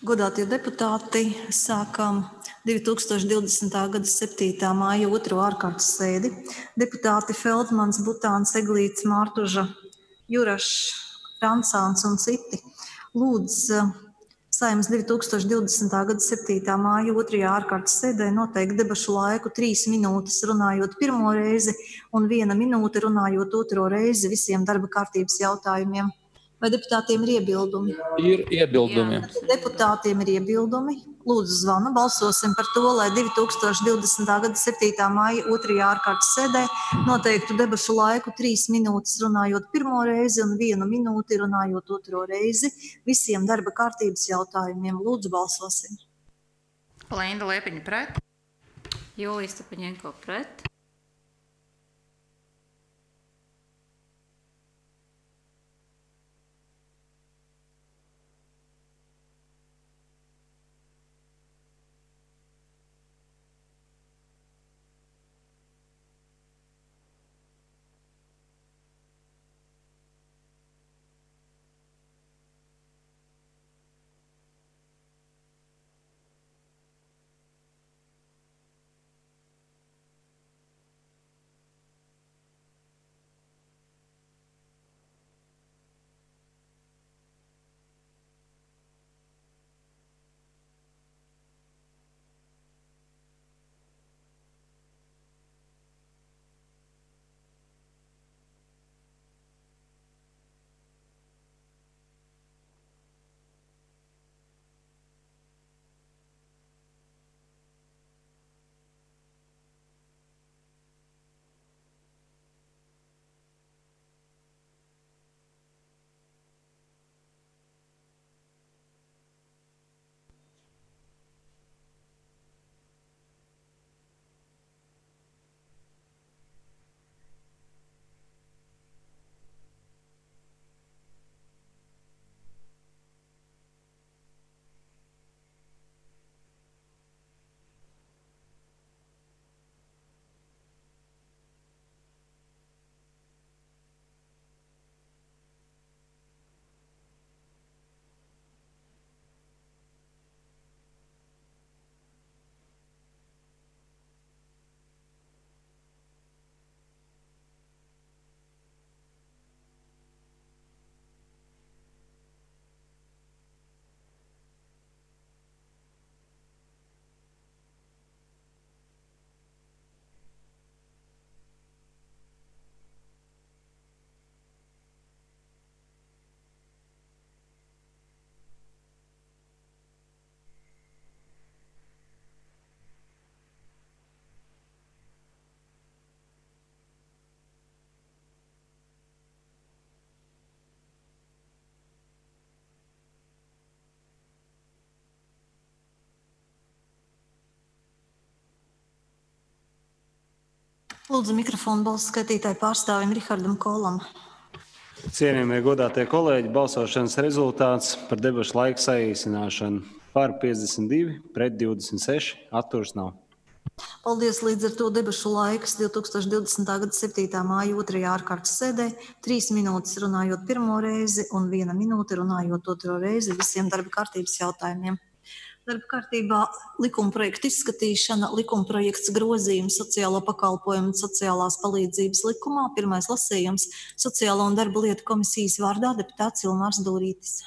Godātie deputāti, sākam 2020. gada 7. māja 2. ārkārtas sēdi. Deputāti Feldmans, Butāns, Eglīts, Mārtuža, Jurašs, Rancāns un citi lūdz Saeimas 2020. gada 7. māja 2. ārkārtas sēdē noteikt debašu laiku 3 minūtes runājot pirmo reizi un 1 minūte runājot otro reizi visiem darba kārtības jautājumiem. Vai deputātiem ir iebildumi? Ir iebildumi. Deputātiem ir iebildumi. Lūdzu zvanu. Balsosim par to, lai 2020. gada 7. māja 2. ārkārtas sēdē noteiktu debašu laiku 3 minūtes runājot pirmo reizi un 1 minūti runājot otro reizi visiem darba kārtības jautājumiem. Lūdzu, balsosim. Linda Liepiņa pret. Julija Stepaņenko pret. Lūdzu, mikrofonu balsu skaitītāju pārstāvim Rihardam Kolam. Cienījamie godātie kolēģi, balsošanas rezultāts par debašu laiku saīsināšanu par 52, pret 26, atturas nav. Paldies, līdz ar to debašu laiks 2020. gada 7. māja 2. ārkārtas sēdē 3 minūtes runājot pirmo reizi un 1 minūte runājot otro reizi visiem darba kārtības jautājumiem. Darba kārtībā likuma projekta izskatīšana, likuma projekts grozījums sociālo pakalpojumu un sociālās palīdzības likumā, pirmais lasījums, Sociālo un darba lietu komisijas vārdā deputāts Ilmārs Dūrītis.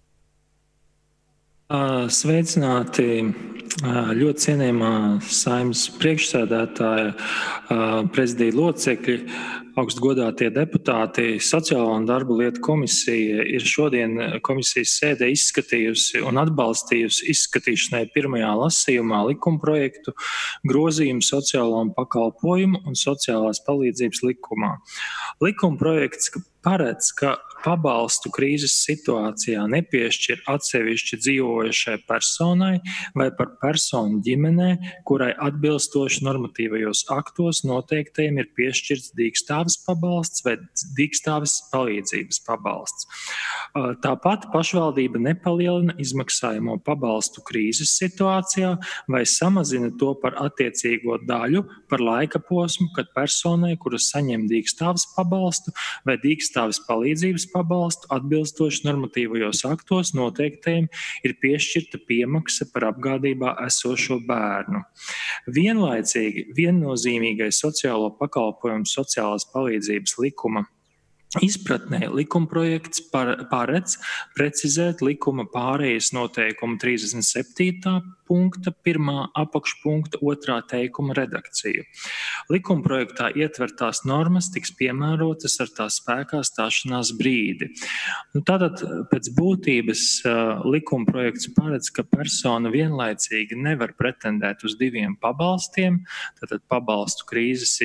Sveicināti ļoti cienījamā Saeimas priekšsēdētāja, prezidija locekļi, augstgodātie deputāti. Sociālo un darba lietu komisija ir šodien komisijas sēdē izskatījusi un atbalstījusi izskatīšanai pirmajā lasījumā likumprojektu grozījumu sociālo un pakalpojumu un sociālās palīdzības likumā. Likumprojekts paredz, ka pabalstu krīzes situācijā nepiešķir atsevišķi dzīvojošai personai vai par personu ģimenē, kurai atbilstoši normatīvajos aktos noteiktajiem ir piešķirts dīkstāves pabalsts vai dīkstāves palīdzības pabalsts. Tāpat pašvaldība nepalielina izmaksājamo pabalstu krīzes situācijā vai samazina to par attiecīgo daļu par laika posmu, kad personai, kuras saņem dīkstāves pabalstu vai dīkstāves palīdzības pabalstu atbilstoši normatīvajos aktos noteiktajiem ir piešķirta piemaksa par apgādībā esošo bērnu. Vienlaicīgi viennozīmīgais sociālo pakalpojumu sociālās palīdzības likuma izpratnē likumprojekts paredz precizēt likuma pārejas noteikumu 37. punkta 1. apakšpunkta 2. teikuma redakciju. Likumprojektā ietvertās normas tiks piemērotas ar tā spēkā stāšanās brīdi. Tātad pēc būtības likumprojekts paredz, ka persona vienlaicīgi nevar pretendēt uz 2 pabalstiem, tātad pabalstu krīzes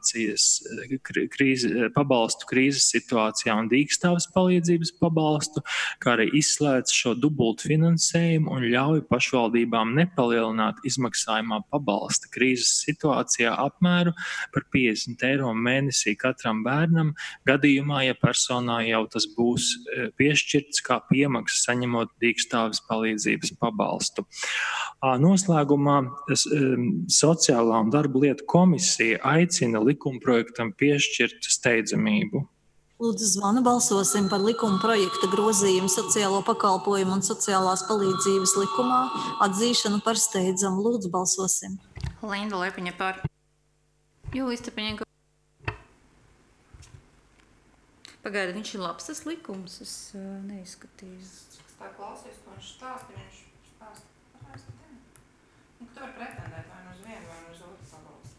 situācijā un dīkstāves palīdzības pabalstu, kā arī izslēdz šo dubultu finansējumu un ļauj pašvaldībām nepalielināt izmaksājumā pabalsta krīzes situācijā apmēru par 50 eiro mēnesī katram bērnam, gadījumā, ja personā jau tas būs piešķirts kā piemaksa saņemot dīkstāves palīdzības pabalstu. Noslēgumā Sociālā un darba lietu komisija aicina likumprojektam piešķirt steidzamību. Lūdzu, zvanu, balsosim par likuma projekta grozījumu sociālo pakalpojumu un sociālās palīdzības likumā atzīšanu par steidzamu. Lūdzu, balsosim. Linda Lepiņa par. Jūlija Stepaņenko. Pagaida, viņš ir labs tas likums, es neizskatīju. Tā klausies, ko viņš stāsta, viņš stāsta. Tu var pretendēt vai nu uz vienu, vai nu uz otru pabalstu.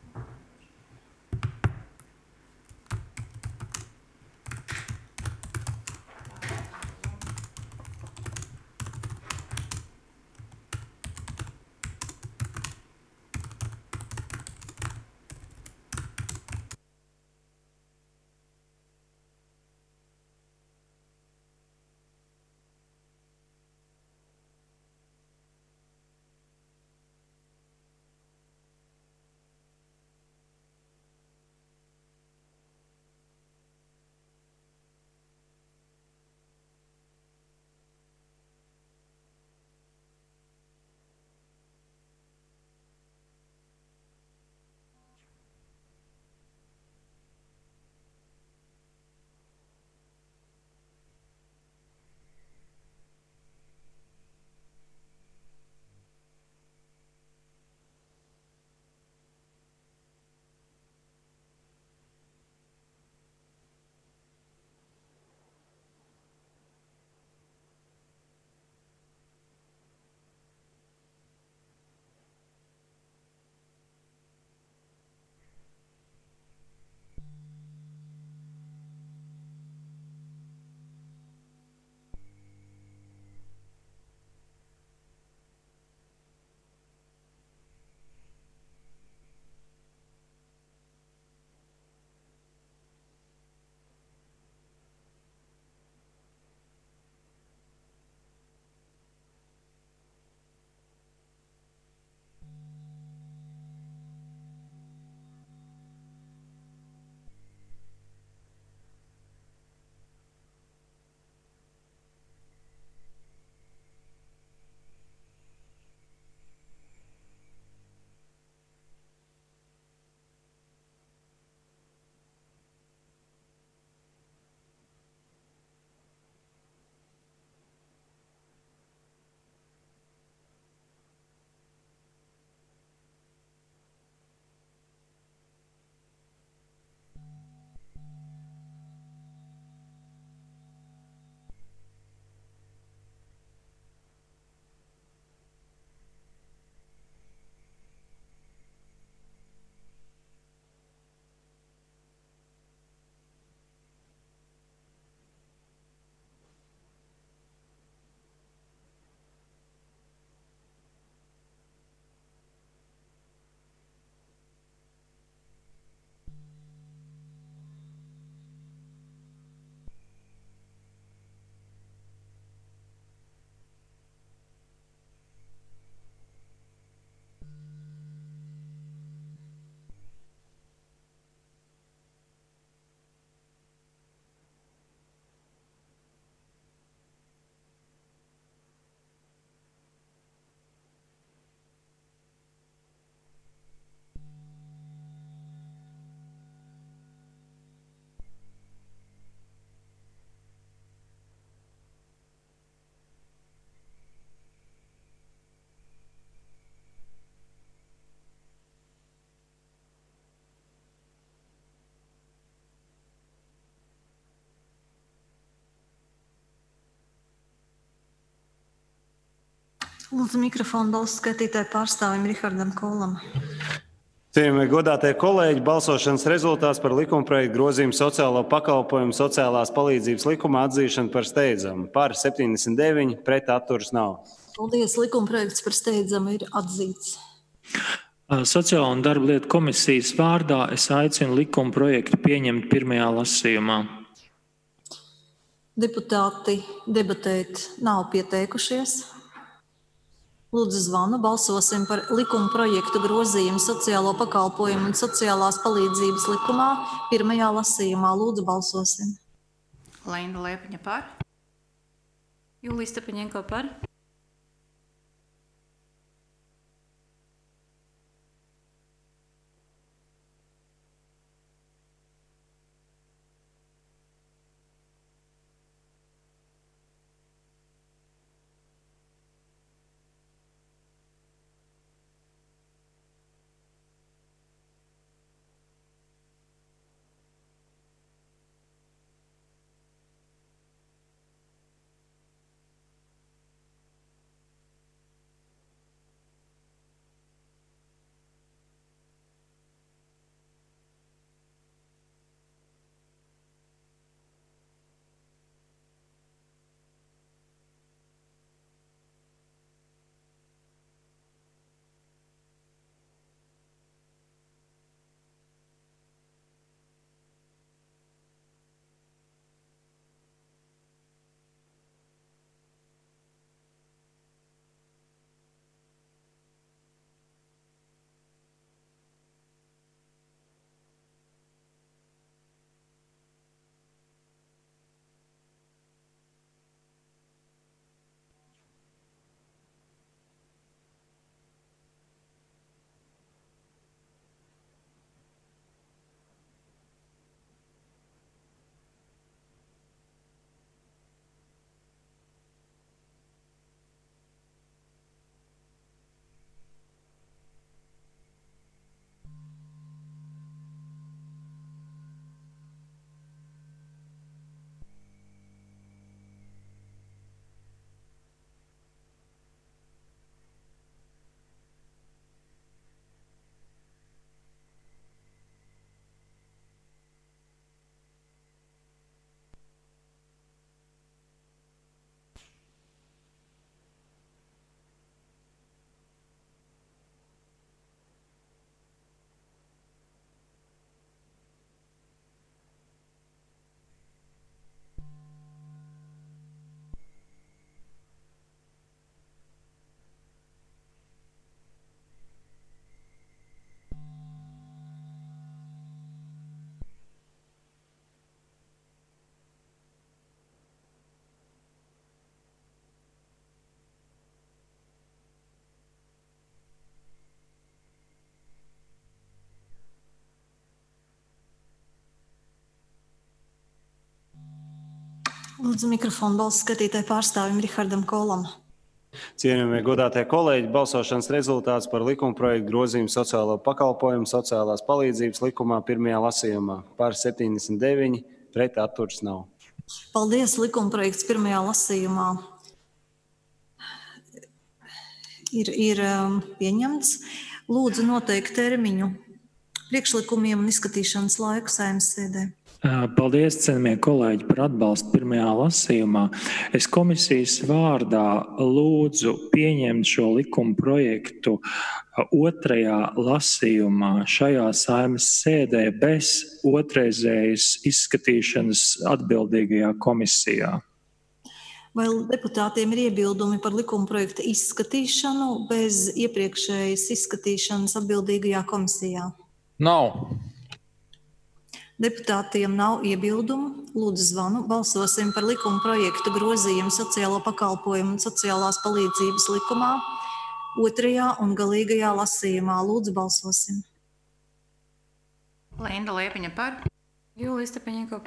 Lūdzu, mikrofonu balsu skaitītāju pārstāvim Rihardam Kolam. Cienījamie godātie kolēģi, balsošanas rezultāts par likumprojektu grozījumu sociālo pakalpojumu sociālās palīdzības likumā atzīšanu par steidzamu. Par 79, pret atturas nav. Paldies, likumprojekts par steidzamu ir atzīts. Sociālo un darba lietu komisijas vārdā es aicinu likumprojektu pieņemt pirmajā lasījumā. Deputāti debatēt nav pieteikušies. Lūdzu, zvanu. Balsosim par likuma projektu grozījumu sociālo pakalpojumu un sociālās palīdzības likumā pirmajā lasījumā. Lūdzu, balsosim. Leinda Liepiņa par. Julija Stepaņenko par. Lūdzu, mikrofonu balsu skatītāju pārstāvim Rihardam Kolam. Cienījamie godātie kolēģi, balsošanas rezultāts par likumprojektu grozījumu sociālo pakalpojumu sociālās palīdzības likumā pirmajā lasījumā. Par 79, pret atturas nav. Paldies, likumprojekts pirmajā lasījumā ir pieņemts. Lūdzu noteikt termiņu priekšlikumiem un izskatīšanas laiku Saeimas sēdē. Paldies, cienījamie kolēģi, par atbalstu pirmajā lasījumā. Es komisijas vārdā lūdzu pieņemt šo likuma projektu otrajā lasījumā šajā Saeimas sēdē bez otrreizējas izskatīšanas atbildīgajā komisijā. Vai deputātiem ir iebildumi par likuma projekta izskatīšanu bez iepriekšējas izskatīšanas atbildīgajā komisijā? Nav. Deputātiem nav iebildumu. Lūdzu, zvanu. Balsosim par likuma projektu grozījumu sociālo pakalpojumu un sociālās palīdzības likumā otrajā un galīgajā lasījumā. Lūdzu, balsosim. Leinda Liepiņa par. Julija Stepaņenko.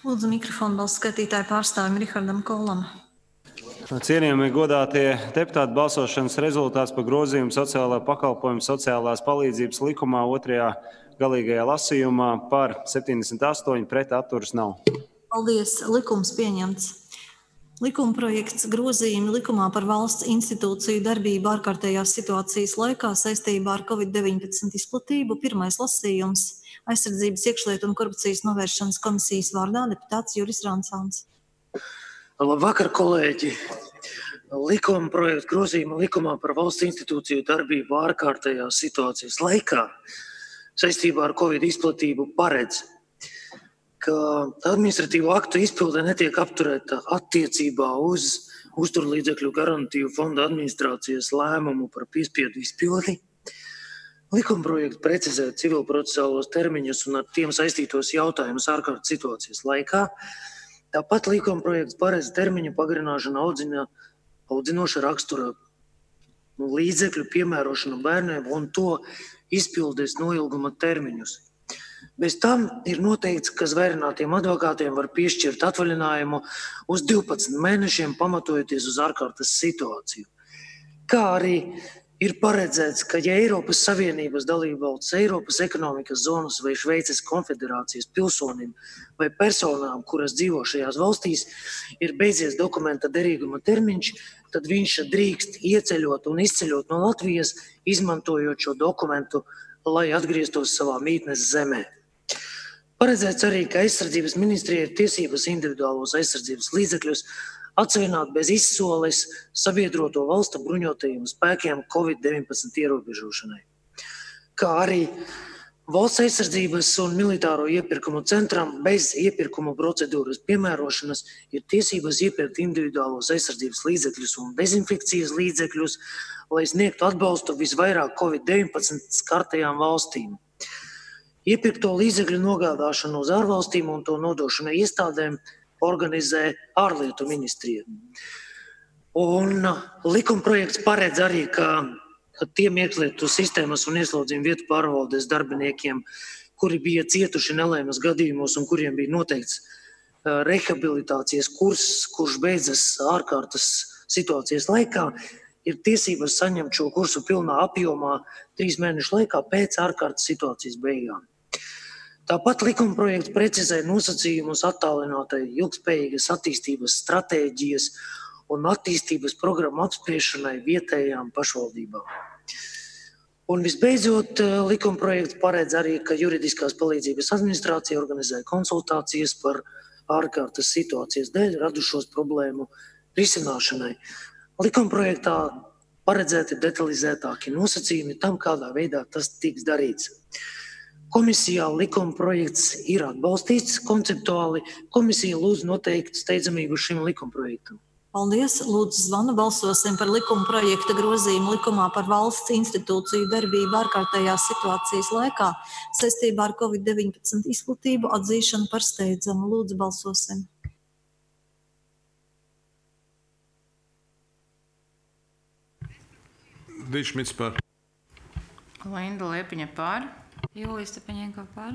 Lūdzu mikrofonu balsu skaitītāju pārstāvim Rihardam Kolam. Cienījamie godātie deputāti, balsošanas rezultāts par grozījumu sociālā pakalpojuma sociālās palīdzības likumā otrajā galīgajā lasījumā par 78 pret atturas nav. Paldies, likums pieņemts. Likumprojekts grozījumi likumā par valsts institūciju darbību ārkārtējās situācijas laikā saistībā ar COVID-19 izplatību. Pirmais lasījums Aizsardzības iekšlietu un korupcijas novēršanas komisijas vārdā deputāts Juris Rancāns. Labvakar, kolēģi! Likuma projekta grozījuma likumā par valsts institūciju darbību ārkārtējās situācijas laikā saistībā ar Covid izplatību paredz, ka administratīvo aktu izpilde netiek apturēta attiecībā uz uzturlīdzekļu garantīvu fonda administrācijas lēmumu par piespiedu izpildi. Likumprojekts precizē civilprocesālos termiņus un ar tiem saistītos jautājumus ārkārtas situācijas laikā. Tāpat likumprojekts paredz termiņu pagarināšanu audzinoša rakstura līdzekļu piemērošanu bērniem un to izpildes noilguma termiņus. Bez tam ir noteikts, ka zvērinātiem advokātiem var piešķirt atvaļinājumu uz 12 mēnešiem, pamatojoties uz ārkārtas situāciju. Kā arī ir paredzēts, ka ja Eiropas Savienības dalībvalsts, Eiropas ekonomikas zonas vai Šveices konfederācijas pilsonim vai personām, kuras dzīvo šajās valstīs, ir beidzies dokumenta derīguma termiņš, tad viņš drīkst ieceļot un izceļot no Latvijas, izmantojot šo dokumentu, lai atgrieztos savā mītnes zemē. Paredzēts arī, ka aizsardzības ministrijai ir tiesības individuālos aizsardzības līdzekļus atsevināt bez izsoles sabiedroto valstu bruņotajiem spēkiem Covid-19 ierobežošanai. Kā arī valsts aizsardzības un militāro iepirkumu centram bez iepirkuma procedūras piemērošanas ir tiesības iepirkt individuālos aizsardzības līdzekļus un dezinfekcijas līdzekļus, lai sniegtu atbalstu visvairāk Covid-19 skartajām valstīm. Iepirkto līdzekļu nogādāšanu uz ārvalstīm un to nodošanu iestādēm organizē ārlietu ministrija. Un likumprojekts paredz arī, ka tiem iekšlietu sistēmas un ieslodzījuma vietu pārvaldes darbiniekiem, kuri bija cietuši nelaimes gadījumos un kuriem bija noteikts rehabilitācijas kurss, kurš beidzas ārkārtas situācijas laikā, ir tiesības saņemt šo kursu pilnā apjomā 3 mēnešu laikā pēc ārkārtas situācijas beigām. Tāpat likumprojekts precizē nosacījumus attālinātai ilgspējīgas attīstības stratēģijas un attīstības programmu apspriešanai vietējām pašvaldībām. Un visbeidzot, likumprojekts paredz arī, ka juridiskās palīdzības administrācija organizē konsultācijas par ārkārtas situācijas dēļ radušos problēmu risināšanai. Likumprojektā paredzēti detalizētāki nosacījumi tam, kādā veidā tas tiks darīts. Komisijā likuma projekts ir atbalstīts konceptuāli. Komisija lūdz noteikt steidzamību šim likumprojektam. Paldies. Lūdzu zvanu balsosim par likuma projekta grozījumu likumā par valsts institūciju darbību ārkārtējās situācijas laikā saistībā ar Covid-19 izplatību atzīšanu par steidzamu. Lūdzu balsosim. Dičmits par. Linda Liepiņa par. Jūlija Stepaņenko par.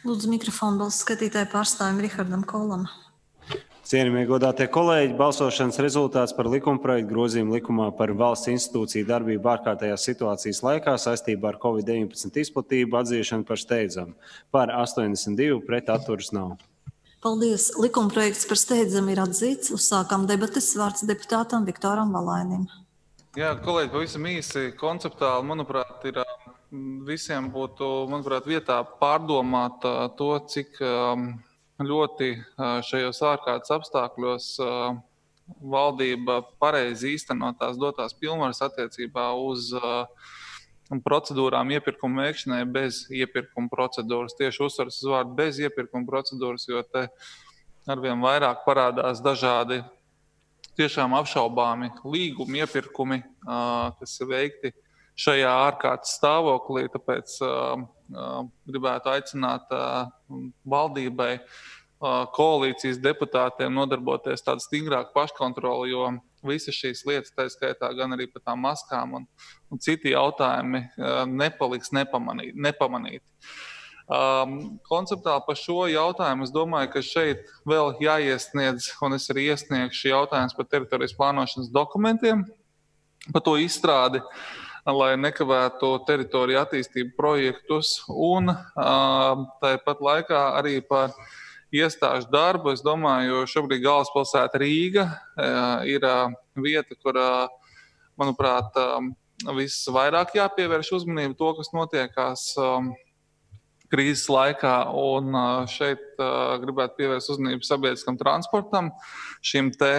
Lūdzu mikrofonu balsu skatītāju pārstāvim Rihardam Kolam. Cienījamie godātie kolēģi, balsošanas rezultāts par likumprojektu grozījumu likumā par valsts institūciju darbību ārkārtējās situācijas laikā saistībā ar Covid-19 izplatību atzīšanu par steidzamu. Par 82, pret atturas nav. Paldies. Likumprojekts par steidzamu ir atzīts. Uzsākam debates. Vārds deputātam Viktoram Valainim. Jā, kolēģi, pavisam īsi konceptuāli, manuprāt, ir visiem būtu, vietā pārdomāt to, cik ļoti šajos ārkārtas apstākļos valdība pareizi īstenot tās dotās pilnvaras attiecībā uz procedūrām iepirkuma veikšanai bez iepirkuma procedūras. Tieši uzsvars uz vārdu bez iepirkuma procedūras, jo te arvien vairāk parādās dažādi tiešām apšaubāmi līgumi, iepirkumi, kas ir veikti šajā ārkārtas stāvoklī. Tāpēc gribētu aicināt valdībai, koalīcijas deputātiem nodarboties tādu stingrāku paškontroli, jo visas šīs lietas, tā skaitā gan arī par tām maskām un citi jautājumi, nepaliks nepamanīti. Konceptuāli par šo jautājumu es domāju, ka šeit vēl jāiesniedz, un es arī iesniegšu jautājums par teritorijas plānošanas dokumentiem, par to izstrādi, lai nekavētu teritoriju attīstību projektus, un tāpat laikā arī par iestāžu darbu. Es domāju, šobrīd galvaspilsēta Rīga ir vieta, kur, manuprāt, visvairāk jāpievērš uzmanību to, kas notiekās krīzes laikā, un šeit gribētu pievērst uzmanību sabiedriskam transportam, šim te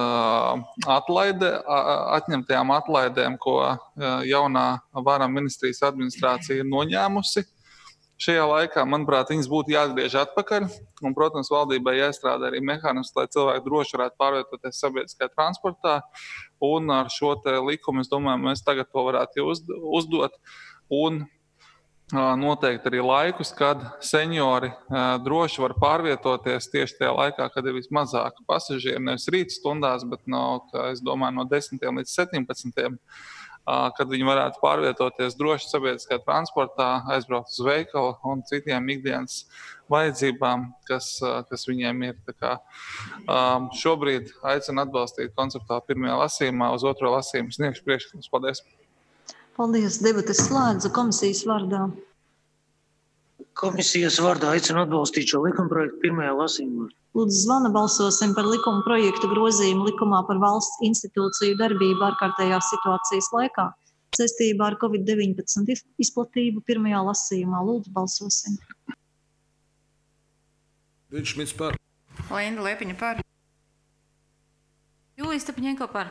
atņemtajām atlaidēm, ko jaunā vara ministrijas administrācija ir noņēmusi. Šajā laikā, manuprāt, viņas būtu jāatgriež atpakaļ, un, protams, valdībai jāizstrādā arī mehānisms, lai cilvēki droši varētu pārvietoties sabiedriskajā transportā, un ar šo te likumu, es domāju, mēs tagad to varētu uzdot, un noteikti arī laikus, kad seniori droši var pārvietoties tieši tajā laikā, kad ir vismazāk pasažieri, nevis rīt stundās, bet es domāju, no 10 līdz 17, kad viņi varētu pārvietoties droši sabiedriskajā transportā, aizbraukt uz veikalu un citiem ikdienas vajadzībām, kas viņiem ir. Tā kā, šobrīd aicinu atbalstīt konceptuāli pirmajā lasījumā, uz otro lasījumu sniegšu priekšlikumus. Paldies! Paldies. Debates slēdzu komisijas vārdā. Komisijas vārdā aicinu atbalstīt šo likumprojektu pirmajā lasījumā. Lūdzu, zvana balsosim par likuma projektu grozījumu likumā par valsts institūciju darbību ārkārtējās situācijas laikā saistībā ar Covid-19 izplatību pirmajā lasījumā. Lūdzu, balsosim. Viņš Šmits par. Linda Liepiņa par. Jūlija Stepaņenko par.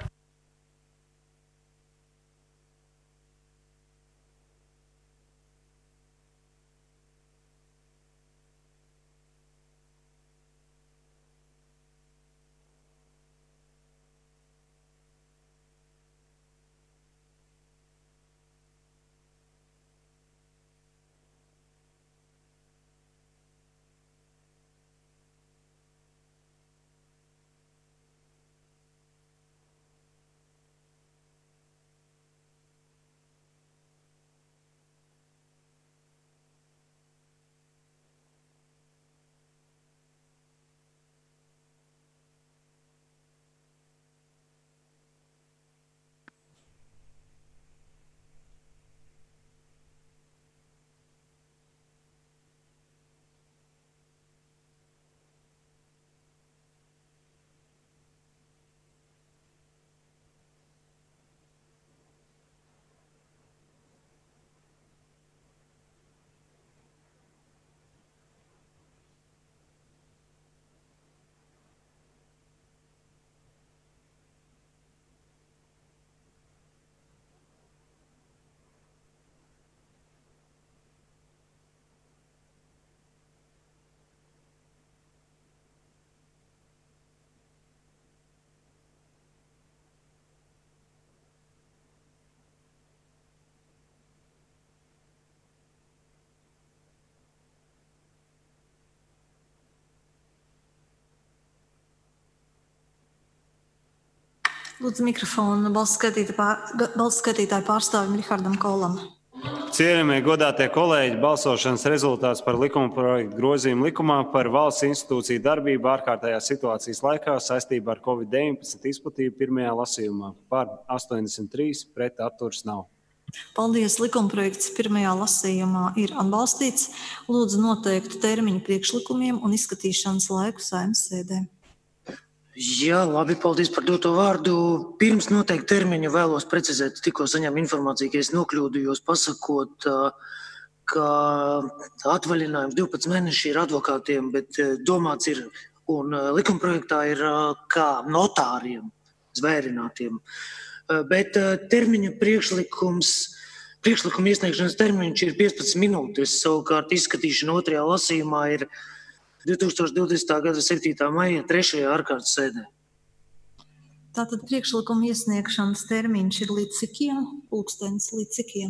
Lūdzu mikrofonu balsu skatītāju pārstāvim Rihardam Kolam. Cienījamie godātie kolēģi, balsošanas rezultāts par likuma projektu grozījumu likumā par valsts institūciju darbību ārkārtējās situācijas laikā saistībā ar Covid-19 izplatību pirmajā lasījumā. Par 83, pret atturas nav. Paldies! Likumprojekts pirmajā lasījumā ir atbalstīts. Lūdzu noteikt termiņu priekšlikumiem un izskatīšanas laiku Saeimas sēdē. Jā, labi, paldies par doto vārdu. Pirms noteikti termiņu vēlos precizēt, tikko saņēmu informāciju, ka es nokļūdījos pasakot, ka atvaļinājums 12 mēneši ir advokātiem, bet domāts ir un likumprojektā ir kā notāriem, zvērinātiem. Bet termiņu priekšlikuma iesniegšanas termiņš ir 15 minūtes, savukārt izskatīšana otrajā lasījumā ir 2020. gada 7. maija 3. ārkārtas sēdē. Tātad priekšlikuma iesniegšanas termiņš ir līdz cikiem? Pulkstenis līdz cikiem?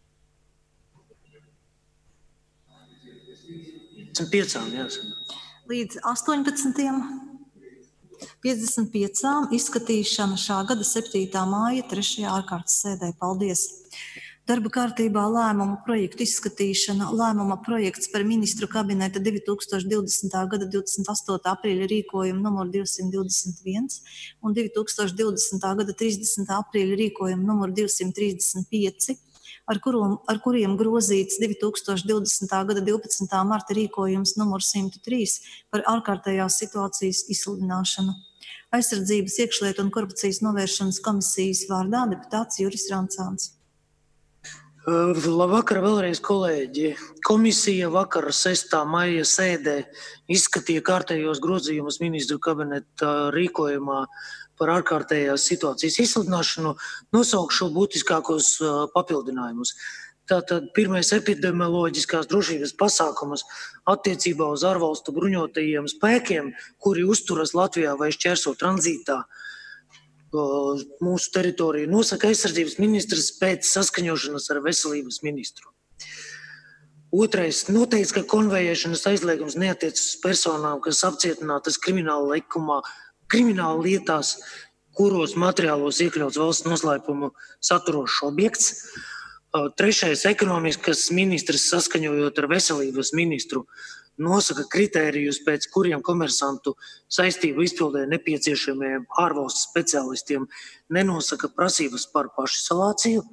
55, jāsaka. Līdz 18. 55. izskatīšana šā gada 7. māja 3. ārkārtas sēdē. Paldies! Darba kārtībā lēmuma projektu izskatīšana. Lēmuma projekts par ministru kabineta 2020. gada 28. aprīļa rīkojumu numur 221 un 2020. gada 30. aprīļa rīkojumu numur 235, ar kuriem grozīts 2020. gada 12. marta rīkojums numur 103 par ārkārtējās situācijas izsludināšanu. Aizsardzības, iekšlietu un korupcijas novēršanas komisijas vārdā deputāts Juris Rancāns. Labvakar vēlreiz, kolēģi. Komisija vakar 6. maija sēdē izskatīja kārtējos grozījumus ministru kabineta rīkojumā par ārkārtējās situācijas izsludināšanu, nosaukšu būtiskākos papildinājumus. Tātad pirmais epidemioloģiskās drošības pasākumus attiecībā uz ārvalstu bruņotajiem spēkiem, kuri uzturas Latvijā vai šķērso tranzītā mūsu teritoriju, nosaka aizsardzības ministrs pēc saskaņošanas ar veselības ministru. Otrais, noteikts, ka konvejēšanas aizliegums neatiecas uz personām, kas apcietinātas krimināla lietās, kuros materiālos iekļauts valsts noslēpumu saturošs objekts. Trešais, ekonomiskas ministrs saskaņojot ar veselības ministru nosaka kritērijus, pēc kuriem komersantu saistību izpildē nepieciešamiem ārvalstu speciālistiem nenosaka prasības par pašizolāciju.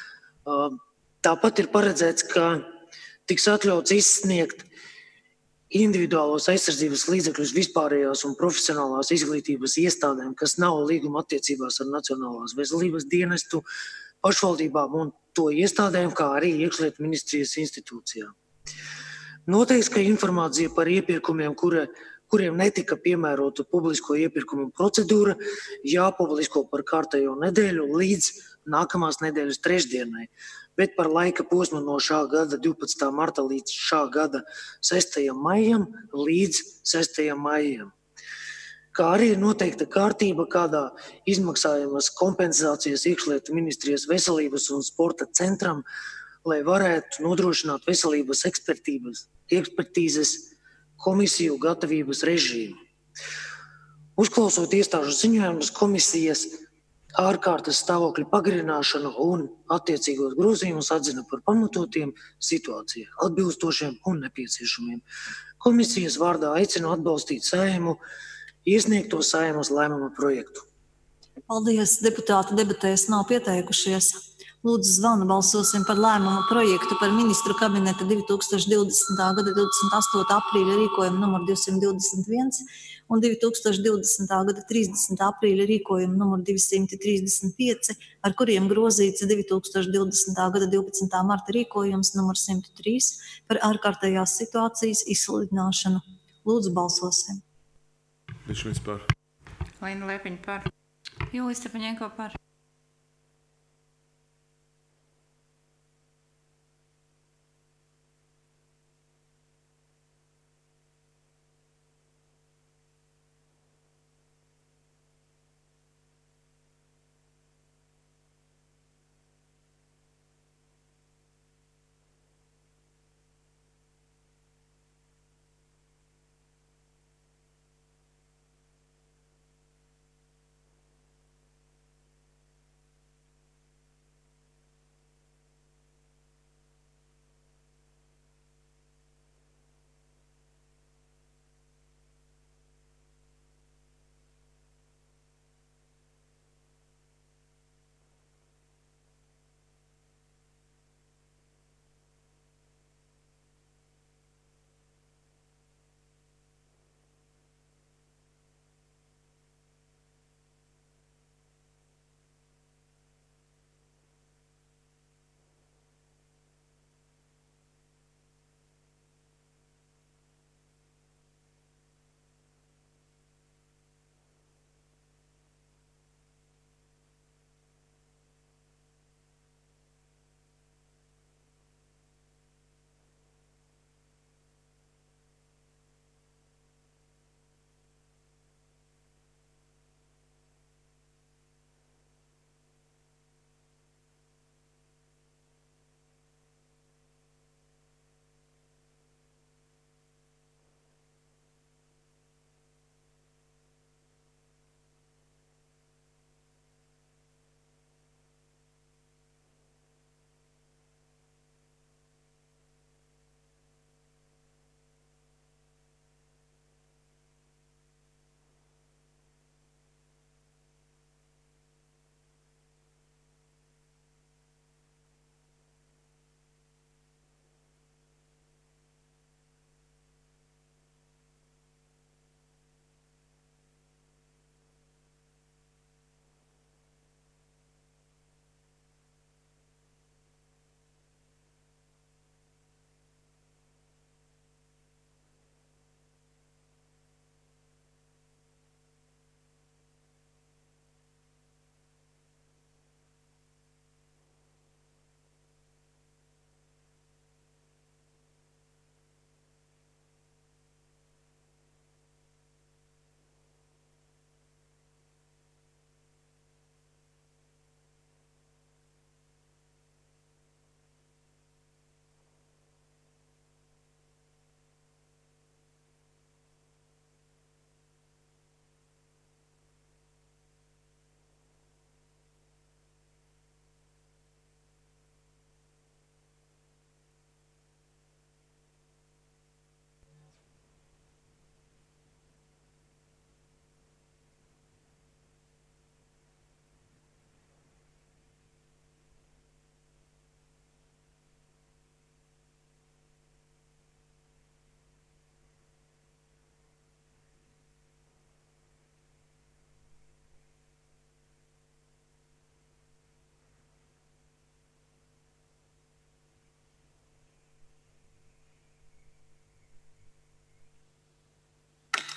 Tāpat ir paredzēts, ka tiks atļauts izsniegt individuālos aizsardzības līdzekļus vispārējās un profesionālās izglītības iestādēm, kas nav līguma attiecībās ar Nacionālās veselības dienestu, pašvaldībām un to iestādēm, kā arī iekšlietu ministrijas institūcijām. Noteikts, ka informācija par iepirkumiem, kuriem netika piemērota publisko iepirkumu procedūra, jāpublisko par kārtējo nedēļu līdz nākamās nedēļas trešdienai, bet par laika posmu no šā gada 12. marta līdz šā gada 6. maijam līdz 6. maijam. Kā arī ir noteikta kārtība, kādā izmaksājamas kompensācijas iekšlietu ministrijas veselības un sporta centram, lai varētu nodrošināt veselības ekspertīzes komisiju gatavības režīmu. Uzklausot iestāžu ziņojumus, komisijas ārkārtas stāvokļa pagarināšanu un attiecīgos grozījumus atzina par pamatotiem situācijai, atbilstošiem un nepieciešamiem. Komisijas vārdā aicinu atbalstīt Saeimu iesniegto Saeimas lēmuma projektu. Paldies! Deputāti debatēs nav pieteikušies. Lūdzu, zvanu balsosim par lēmumu projektu par ministru kabineta 2020. gada 28. aprīļa rīkojumu numur 221 un 2020. gada 30. aprīļa rīkojumu numur 235, ar kuriem grozīts 2020. gada 12. marta rīkojums numur 103 par ārkārtējās situācijas izsludināšanu. Lūdzu, balsosim. Bišmits par. Lina Liepiņa par. Jūlija Stepaņenko par.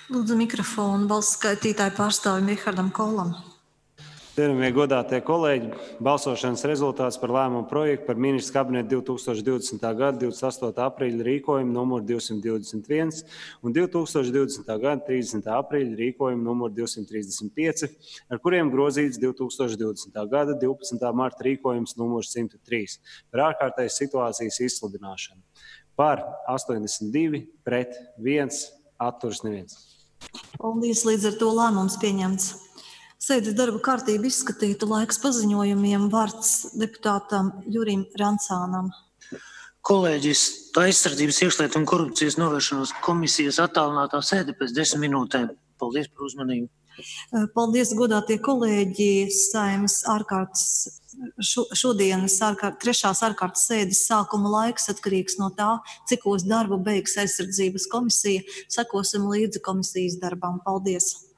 Lūdzu mikrofonu balss skaitītāju pārstāvim Rihardam Kolam. Cienījamie godātie kolēģi, balsošanas rezultāts par lēmumu projektu par Ministru kabineta 2020. gada 28. aprīļa rīkojumu numuru 221 un 2020. gada 30. aprīļa rīkojumu numuru 235, ar kuriem grozīts 2020. gada 12. marta rīkojums numurs 103 par ārkārtējas situācijas izsludināšanu. Par 82, pret 1, atturas neviens. Paldies, līdz ar to lēmums pieņemts. Sēdes darba kārtība izskatīta, laiks paziņojumiem, vārds deputātam Jurim Rancānam. Kolēģis aizsardzības iekšlietu un korupcijas novēršanas komisijas attālinātā sēde pēc 10 minūtēm. Paldies par uzmanību. Paldies, godātie kolēģi, Saeimas šodienas trešās ārkārtas sēdes sākuma laiks atkarīgs no tā, cikos darbu beigs aizsardzības komisija. Sekosim līdzi komisijas darbām. Paldies!